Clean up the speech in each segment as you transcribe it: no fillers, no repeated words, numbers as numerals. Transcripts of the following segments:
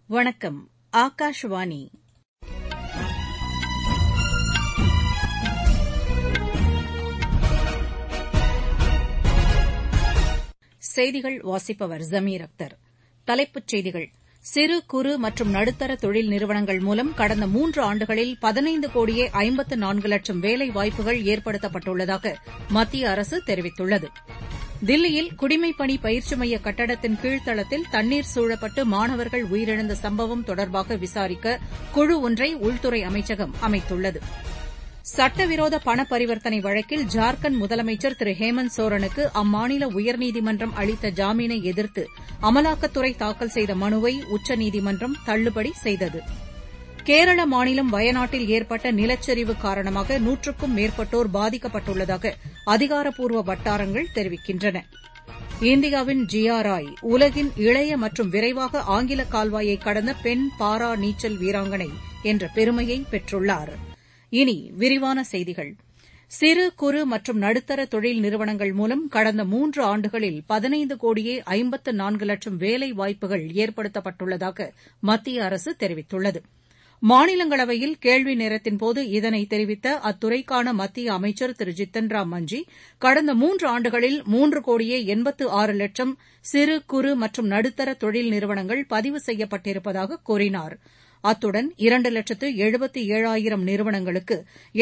வணக்கம். ஆகாஷவாணி. செய்திகள் வாசிப்பவர் ஜமீர் அக்தர். தலைப்புச் செய்திகள். சிறு குறு மற்றும் நடுத்தர தொழில் நிறுவனங்கள் மூலம் கடந்த 3 ஆண்டுகளில் 15 கோடியே 54 லட்சம் வேலைவாய்ப்புகள் ஏற்படுத்தப்பட்டுள்ளதாக மத்திய அரசு தெரிவித்துள்ளது. தில்லியில் குடிமைப்பணி பயிற்சி மைய கட்டடத்தின் கீழ்த்தளத்தில் தண்ணீர் சூழப்பட்டு மாணவர்கள் உயிரிழந்த சம்பவம் தொடர்பாக விசாரிக்க குழு ஒன்றை உள்துறை அமைச்சகம் அமைத்துள்ளது. சட்டவிரோத பண பரிவர்த்தனை வழக்கில் ஜார்க்கண்ட் முதலமைச்சர் திரு ஹேமந்த் சோரனுக்கு அம்மாநில உயர்நீதிமன்றம் அளித்த ஜாமீனை எதிர்த்து அமலாக்கத்துறை தாக்கல் செய்த மனுவை உச்சநீதிமன்றம் தள்ளுபடி செய்தது. கேரள மாநிலம் வயநாட்டில் ஏற்பட்ட நிலச்சரிவு காரணமாக 100க்கும் மேற்பட்டோர் பாதிக்கப்பட்டுள்ளதாக அதிகாரப்பூர்வ வட்டாரங்கள் தெரிவிக்கின்றன. இந்தியாவின் ஜியா ராய் உலகின் இளைய மற்றும் விரைவாக ஆங்கில கால்வாயை கடந்த பெண் பாரா நீச்சல் வீராங்கனை என்ற பெருமையை பெற்றுள்ளார். இனி விரிவான செய்திகள். சிறு குறு மற்றும் நடுத்தர தொழில் நிறுவனங்கள் மூலம் கடந்த 3 ஆண்டுகளில் 15 கோடியே 54 லட்சம் வேலைவாய்ப்புகள் ஏற்படுத்தப்பட்டுள்ளதாக மத்திய அரசு தெரிவித்துள்ளது. மாநிலங்களவையில் கேள்வி நேரத்தின்போது இதனை தெரிவித்த அத்துறைக்கான மத்திய அமைச்சர் திரு ஜித்தன் ராம் மஞ்சி, கடந்த 3 ஆண்டுகளில் 3 கோடியே 86 லட்சம் சிறு குறு மற்றும் நடுத்தர தொழில் நிறுவனங்கள் பதிவு செய்யப்பட்டிருப்பதாக கூறினார். அத்துடன் 2,77,000 நிறுவனங்களுக்கு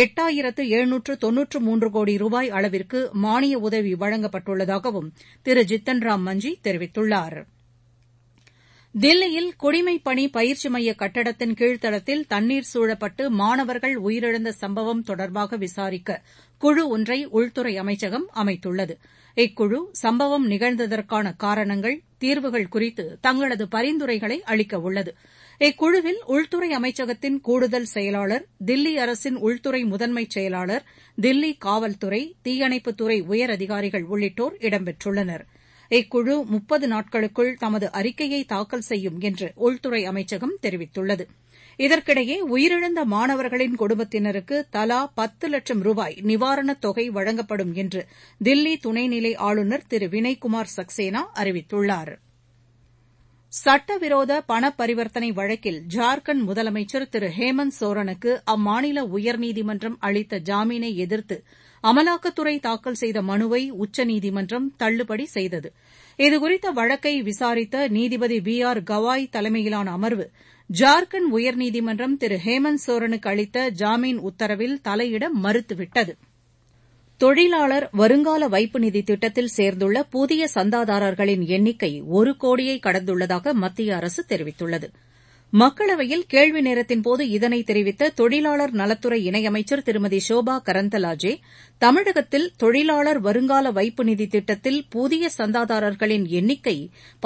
8,793 கோடி ரூபாய் அளவிற்கு மானிய உதவி வழங்கப்பட்டுள்ளதாகவும் திரு ஜித்தன் ராம் மஞ்சி தெரிவித்துள்ளார். தில்லியில் குடிமைப்பணி பயிற்சி மைய கட்டடத்தின் கீழ்த்தளத்தில் தண்ணீர் சூழப்பட்டு மாணவர்கள் உயிரிழந்த சம்பவம் தொடர்பாக விசாரிக்க குழு ஒன்றை உள்துறை அமைச்சகம் அமைத்துள்ளது. இக்குழு சம்பவம் நிகழ்ந்ததற்கான காரணங்கள், தீர்வுகள் குறித்து தங்களது பரிந்துரைகளை அளிக்க உள்ளது. இக்குழுவில் உள்துறை அமைச்சகத்தின் கூடுதல் செயலாளர், தில்லி அரசின் உள்துறை முதன்மைச் செயலாளர், தில்லி காவல்துறை, தீயணைப்புத்துறை உயரதிகாரிகள் உள்ளிட்டோர் இடம்பெற்றுள்ளனர். இக்குழு 30 நாட்களுக்குள் தமது அறிக்கையை தாக்கல் செய்யும் என்று உள்துறை அமைச்சகம் தெரிவித்துள்ளது. இதற்கிடையே உயிரிழந்த மாணவர்களின் குடும்பத்தினருக்கு தலா 10 லட்சம் ரூபாய் நிவாரணத் தொகை வழங்கப்படும் என்று தில்லி துணைநிலை ஆளுநர் திரு வினய்குமார் சக்சேனா அறிவித்துள்ளார். சட்டவிரோத பண பரிவர்த்தனை வழக்கில் ஜார்க்கண்ட் முதலமைச்சர் திரு ஹேமந்த் சோரனுக்கு அம்மாநில உயர்நீதிமன்றம் அளித்த ஜாமீனை எதிர்த்து அமலாக்கத்துறை தாக்கல் செய்த மனுவை உச்சநீதிமன்றம் தள்ளுபடி செய்தது. இதுகுறித்த வழக்கை விசாரித்த நீதிபதி பி ஆர் கவாய் தலைமையிலான அமர்வு, ஜார்க்கண்ட் உயர்நீதிமன்றம் திரு ஹேமந்த் சோரனுக்கு அளித்த ஜாமீன் உத்தரவில் தலையிட மறுத்துவிட்டது. தொழிலாளர் வருங்கால வைப்பு நிதி திட்டத்தில் சேர்ந்துள்ள புதிய சந்தாதாரர்களின் எண்ணிக்கை 1 கோடியை கடந்துள்ளதாக மத்திய அரசு தெரிவித்துள்ளது. மக்களவையில் கேள்வி நேரத்தின்போது இதனை தெரிவித்த தொழிலாளர் நலத்துறை இணையமைச்சர் திருமதி ஷோபா கரந்தலாஜே, தமிழகத்தில் தொழிலாளர் வருங்கால வைப்பு நிதி திட்டத்தில் புதிய சந்தாதாரர்களின் எண்ணிக்கை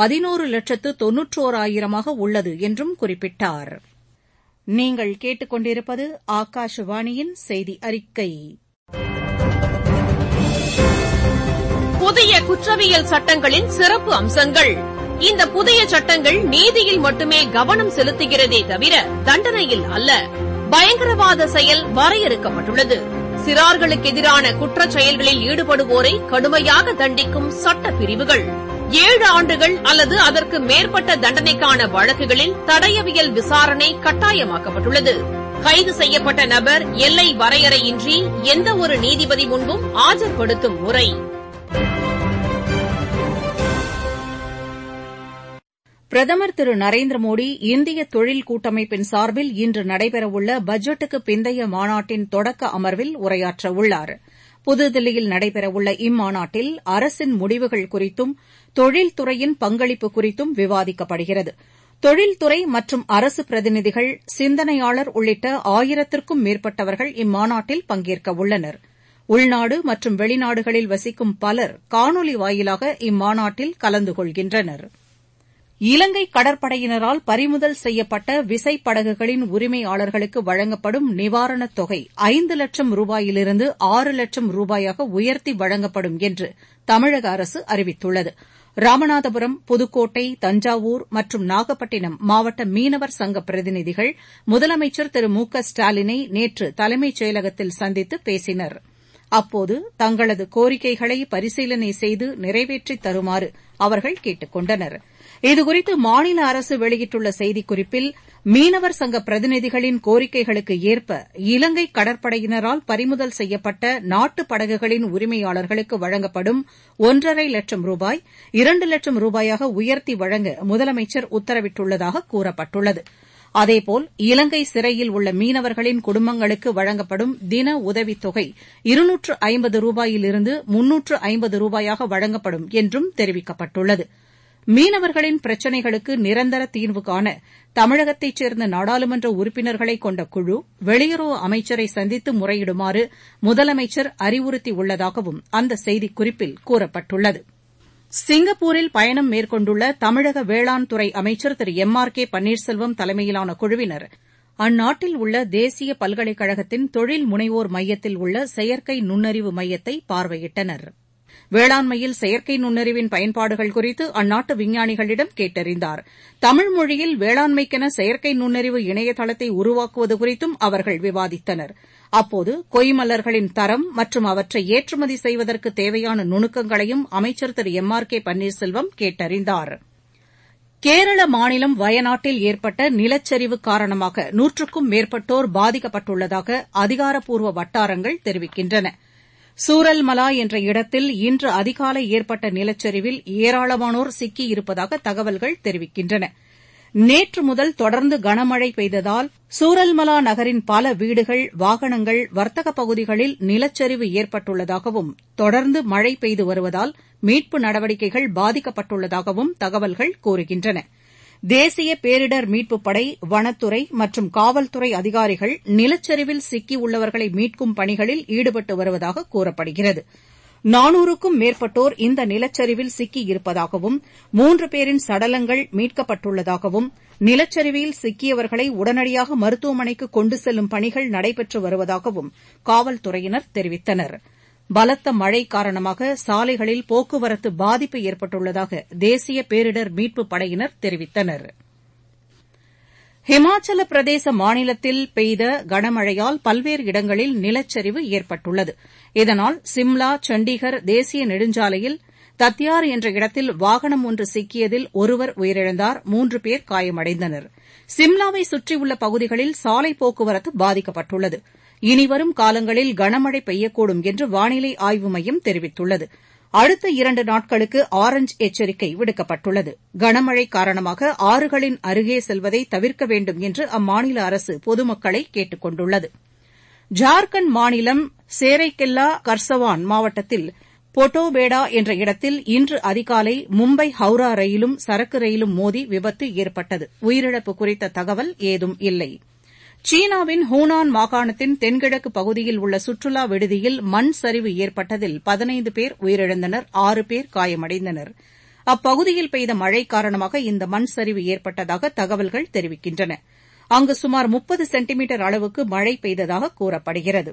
11,91,000 உள்ளது என்றும் குறிப்பிட்டார். நீங்கள் கேட்டுக்கொண்டிருப்பது ஆகாஷவாணியின் செய்தி அறிக்கை. புதிய குற்றவியல் சட்டங்களின் சிறப்பு அம்சங்கள். இந்த புதிய சட்டங்கள் நீதியில் மட்டுமே கவனம் செலுத்துகிறதே தவிர தண்டனையில் அல்ல. பயங்கரவாத செயல் வரையறுக்கப்பட்டுள்ளது. சிறார்களுக்கு எதிரான குற்றச் செயல்களில் ஈடுபடுவோரை கடுமையாக தண்டிக்கும் சட்ட பிரிவுகள். 7 ஆண்டுகள் அல்லது அதற்கு மேற்பட்ட தண்டனைக்கான வழக்குகளில் தடயவியல் விசாரணை கட்டாயமாக்கப்பட்டுள்ளது. கைது செய்யப்பட்ட நபர் எல்லை வரையறையின்றி எந்தவொரு நீதிபதி முன்பும் ஆஜர்படுத்தும் முறை. பிரதமர் திரு நரேந்திர மோடி இந்திய தொழில் கூட்டமைப்பின் சார்பில் இன்று நடைபெறவுள்ள பட்ஜெட்டுக்கு பிந்தைய மாநாட்டின் தொடக்க அமர்வில் உரையாற்றவுள்ளார். புதுதில்லியில் நடைபெறவுள்ள இம்மாநாட்டில் அரசின் முடிவுகள் குறித்தும் தொழில்துறையின் பங்களிப்பு குறித்தும் விவாதிக்கப்படுகிறது. தொழில்துறை மற்றும் அரசு பிரதிநிதிகள், சிந்தனையாளர் உள்ளிட்ட 1000க்கும் மேற்பட்டவர்கள் இம்மாநாட்டில் பங்கேற்க உள்ளனர். உள்நாடு மற்றும் வெளிநாடுகளில் வசிக்கும் பலர் காணொலி வாயிலாக இம்மாநாட்டில் கலந்து கொள்கின்றனர். இலங்கை கடற்படையினரால் பறிமுதல் செய்யப்பட்ட விசைப்படகுகளின் உரிமையாளர்களுக்கு வழங்கப்படும் நிவாரணத் தொகை 5 லட்சம் ரூபாயிலிருந்து 6 லட்சம் ரூபாயாக உயர்த்தி வழங்கப்படும் என்று தமிழக அரசு அறிவித்துள்ளது. ராமநாதபுரம், புதுக்கோட்டை, தஞ்சாவூர் மற்றும் நாகப்பட்டினம் மாவட்ட மீனவர் சங்க பிரதிநிதிகள் முதலமைச்சர் திரு மு க ஸ்டாலினை நேற்று தலைமைச் செயலகத்தில் சந்தித்து பேசினர். அப்போது தங்களது கோரிக்கைகளை பரிசீலனை செய்து நிறைவேற்றித் தருமாறு அவர்கள் கேட்டுக் கொண்டனர். இதுகுறித்து மாநில அரசு வெளியிட்டுள்ள செய்திக்குறிப்பில் மீனவர் சங்க பிரதிநிதிகளின் கோரிக்கைகளுக்கு ஏற்ப இலங்கை கடற்படையினரால் பறிமுதல் செய்யப்பட்ட நாட்டுப் படகுகளின் உரிமையாளர்களுக்கு வழங்கப்படும் 1,50,000 லட்சம் ரூபாய் 2 லட்சம் ரூபாயாக உயர்த்தி வழங்க முதலமைச்சர் உத்தரவிட்டுள்ளதாக கூறப்பட்டுள்ளது. அதேபோல் இலங்கை சிறையில் உள்ள மீனவர்களின் குடும்பங்களுக்கு வழங்கப்படும் தின உதவித் தொகை 250 ரூபாயிலிருந்து 350 ரூபாயாக வழங்கப்படும் என்றும் தெரிவிக்கப்பட்டுள்ளது. மீனவர்களின் பிரச்சினைகளுக்கு நிரந்தர தீர்வு காண தமிழகத்தைச் சேர்ந்த நாடாளுமன்ற உறுப்பினர்களை கொண்ட குழு வெளியுறவு அமைச்சரை சந்தித்து முறையிடுமாறு முதலமைச்சர் அறிவுறுத்தியுள்ளதாகவும் அந்த செய்திக்குறிப்பில் கூறப்பட்டுள்ளது. சிங்கப்பூரில் பயணம் மேற்கொண்டுள்ள தமிழக வேளாண் துறை அமைச்சர் திரு எம்.ஆர்.கே. பன்னீர்செல்வம் தலைமையிலான குழுவினர் அந்நாட்டில் உள்ள தேசிய பல்கலைக்கழகத்தின் தொழில் முனைவோர் மையத்தில் உள்ள செயற்கை நுண்ணறிவு மையத்தை பார்வையிட்டனர். வேளாண்மையில் செயற்கை நுண்ணறிவின் பயன்பாடுகள் குறித்து அந்நாட்டு விஞ்ஞானிகளிடம் கேட்டறிந்தார். தமிழ் மொழியில் வேளாண்மைக்கென செயற்கை நுண்ணறிவு இணையதளத்தை உருவாக்குவது குறித்தும் அவர்கள் விவாதித்தனர். அப்போது கொய்மலர்களின் தரம் மற்றும் அவற்றை ஏற்றுமதி செய்வதற்கு தேவையான நுணுக்கங்களையும் அமைச்சர் திரு எம்.ஆர்.கே. பன்னீர்செல்வம் கேட்டறிந்தார். கேரள மாநிலம் வயநாட்டில் ஏற்பட்ட நிலச்சரிவு காரணமாக 100க்கும் மேற்பட்டோர் பாதிக்கப்பட்டுள்ளதாக அதிகாரப்பூர்வ வட்டாரங்கள் தெரிவிக்கின்றன. சூரல்மலா என்ற இடத்தில் இன்று அதிகாலை ஏற்பட்ட நிலச்சரிவில் ஏராளமானோர் சிக்கியிருப்பதாக தகவல்கள் தெரிவிக்கின்றன. நேற்று முதல் தொடர்ந்து கனமழை பெய்ததால் சூரல்மலா நகரின் பல வீடுகள், வாகனங்கள், வர்த்தக பகுதிகளில் நிலச்சரிவு ஏற்பட்டுள்ளதாகவும் தொடர்ந்து மழை பெய்து வருவதால் மீட்பு நடவடிக்கைகள் பாதிக்கப்பட்டுள்ளதாகவும் தகவல்கள் கூறுகின்றன. தேசிய பேரிடர் மீட்புப் படை, வனத்துறை மற்றும் காவல்துறை அதிகாரிகள் நிலச்சரிவில் சிக்கியுள்ளவர்களை மீட்கும் பணிகளில் ஈடுபட்டு வருவதாக கூறப்படுகிறது. 400க்கும் மேற்பட்டோர் இந்த நிலச்சரிவில் சிக்கியிருப்பதாகவும் 3 பேரின் சடலங்கள் மீட்கப்பட்டுள்ளதாகவும் நிலச்சரிவில் சிக்கியவர்களை உடனடியாக மருத்துவமனைக்கு கொண்டு செல்லும் பணிகள் நடைபெற்று வருவதாகவும் காவல்துறையினர் தெரிவித்தனர். பலத்த மழை காரணமாக சாலைகளில் போக்குவரத்து பாதிப்பு ஏற்பட்டுள்ளதாக தேசிய பேரிடர் மீட்புப் படையினர் தெரிவித்தனர். ஹிமாச்சல பிரதேச மாநிலத்தில் பெய்த கனமழையால் பல்வேறு இடங்களில் நிலச்சரிவு ஏற்பட்டுள்ளது. இதனால் சிம்லா சண்டிகர் தேசிய நெடுஞ்சாலையில் தத்தியார் என்ற இடத்தில் வாகனம் ஒன்று சிக்கியதில் ஒருவர் உயிரிழந்தார், 3 பேர் காயமடைந்தனர். சிம்லாவை சுற்றியுள்ள பகுதிகளில் சாலை போக்குவரத்து பாதிக்கப்பட்டுள்ளது. இனிவரும் காலங்களில் கனமழை பெய்யக்கூடும் என்று வானிலை ஆய்வு மையம் தெரிவித்துள்ளது. அடுத்த 2 நாட்களுக்கு ஆரஞ்ச் எச்சரிக்கை விடுக்கப்பட்டுள்ளது. கனமழை காரணமாக ஆறுகளின் அருகே செல்வதை தவிர்க்க வேண்டும் என்று அம்மாநில அரசு பொதுமக்களை கேட்டுக் கொண்டுள்ளது. ஜார்க்கண்ட் மாநிலம் சேரைக்கெல்லா கர்சவான் மாவட்டத்தில் பொட்டோபேடா என்ற இடத்தில் இன்று அதிகாலை மும்பை ஹவுரா ரயிலும் சரக்கு ரயிலும் மோதி விபத்து ஏற்பட்டது. உயிரிழப்பு குறித்த தகவல் ஏதும் இல்லை. சீனாவின் ஹூனான் மாகாணத்தின் தென்கிழக்கு பகுதியில் உள்ள சுற்றுலா விடுதியில் மண் சரிவு ஏற்பட்டதில் 15 பேர் உயிரிழந்தனர், 6 பேர் காயமடைந்தனர். அப்பகுதியில் பெய்த மழை காரணமாக இந்த மண் சரிவு ஏற்பட்டதாக தகவல்கள் தெரிவிக்கின்றன. அங்கு சுமார் 30 சென்டிமீட்டர் அளவுக்கு மழை பெய்ததாக கூறப்படுகிறது.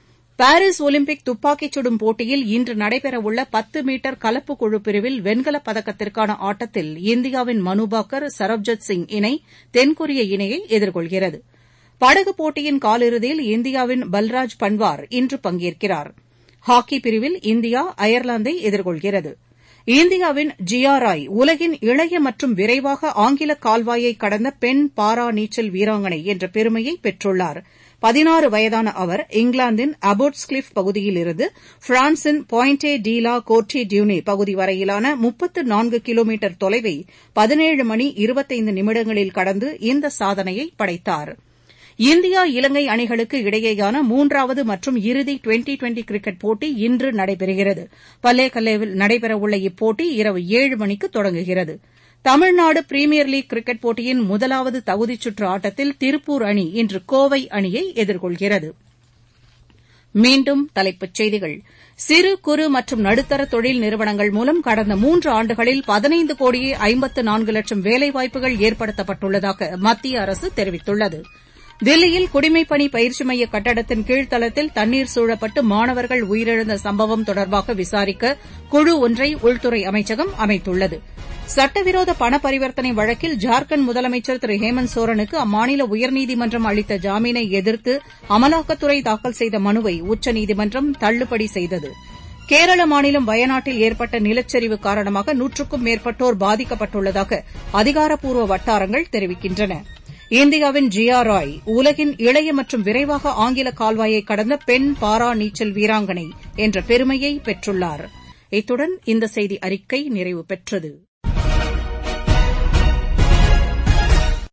பாரிஸ் ஒலிம்பிக் துப்பாக்கிச் சுடும் போட்டியில் இன்று நடைபெறவுள்ள 10 மீட்டர் கலப்பு குழு பிரிவில் வெண்கலப் பதக்கத்திற்கான ஆட்டத்தில் இந்தியாவின் மனுபாக்கர், சரப்ஜத் சிங் இணை தென்கொரிய இணையை எதிர்கொள்கிறது. படகு போட்டியின் காலிறுதியில் இந்தியாவின் பல்ராஜ் பன்வார் இன்று பங்கேற்கிறார். ஹாக்கி பிரிவில் இந்தியா அயர்லாந்தை எதிர்கொள்கிறது. இந்தியாவின் ஜியா ராய் உலகின் இளைய மற்றும் விரைவாக ஆங்கில கால்வாயை கடந்த பெண் பாரா நீச்சல் வீராங்கனை என்ற பெருமையை பெற்றுள்ளார். 16 வயதான அவர் இங்கிலாந்தின் அபோட்ஸ்கிளிஃப் பகுதியிலிருந்து பிரான்சின் பாயிண்டே டி லா கோர்ட்டி டியூனே பகுதி வரையிலான 34 கிலோமீட்டர் தொலைவை 17 மணி 25 நிமிடங்களில் கடந்து இந்த சாதனையை படைத்தார். இந்தியா இலங்கை அணிகளுக்கு இடையேயான 3வது மற்றும் இறுதி டுவெண்டி கிரிக்கெட் போட்டி இன்று நடைபெறுகிறது. பல்லேகல்லேவில் நடைபெறவுள்ள இப்போட்டி இரவு 7 மணிக்கு தொடங்குகிறது. தமிழ்நாடு பிரீமியர் லீக் கிரிக்கெட் போட்டியின் முதலாவது தகுதிச் சுற்று ஆட்டத்தில் திருப்பூர் அணி இன்று கோவை அணியை எதிர்கொள்கிறது. மீண்டும் தலைப்புச் செய்திகள். சிறு குறு மற்றும் நடுத்தர தொழில் நிறுவனங்கள் மூலம் கடந்த 3 ஆண்டுகளில் 15 கோடியே 54 லட்சம் வேலைவாய்ப்புகள் ஏற்படுத்தப்பட்டுள்ளதாக மத்திய அரசு தெரிவித்துள்ளது. தில்லியில் குடிமைப்பணி பயிற்சி மைய கட்டடத்தின் கீழ்த்தளத்தில் தண்ணீர் சூழப்பட்டு மாணவர்கள் உயிரிழந்த சம்பவம் தொடர்பாக விசாரிக்க குழு ஒன்றை உள்துறை அமைச்சகம் அமைத்துள்ளது. சட்டவிரோத பண பரிவர்த்தனை வழக்கில் ஜார்க்கண்ட் முதலமைச்சர் திரு ஹேமந்த் சோரனுக்கு அம்மாநில உயர்நீதிமன்றம் அளித்த ஜாமீனை எதிர்த்து அமலாக்கத்துறை தாக்கல் செய்த மனுவை உச்சநீதிமன்றம் தள்ளுபடி செய்தது. கேரள மாநிலம் வயநாட்டில் ஏற்பட்ட நிலச்சரிவு காரணமாக 100க்கும் மேற்பட்டோர் பாதிக்கப்பட்டுள்ளதாக அதிகாரப்பூர்வ வட்டாரங்கள் தெரிவிக்கின்றன. இந்தியாவின் ஜியா ராய் உலகின் இளைய மற்றும் விரைவாக ஆங்கில கால்வாயை கடந்த பெண் பாரா நீச்சல் வீராங்கனை என்ற பெருமையை பெற்றுள்ளார். இத்துடன் இந்த செய்தி அறிக்கை நிறைவு பெற்றது.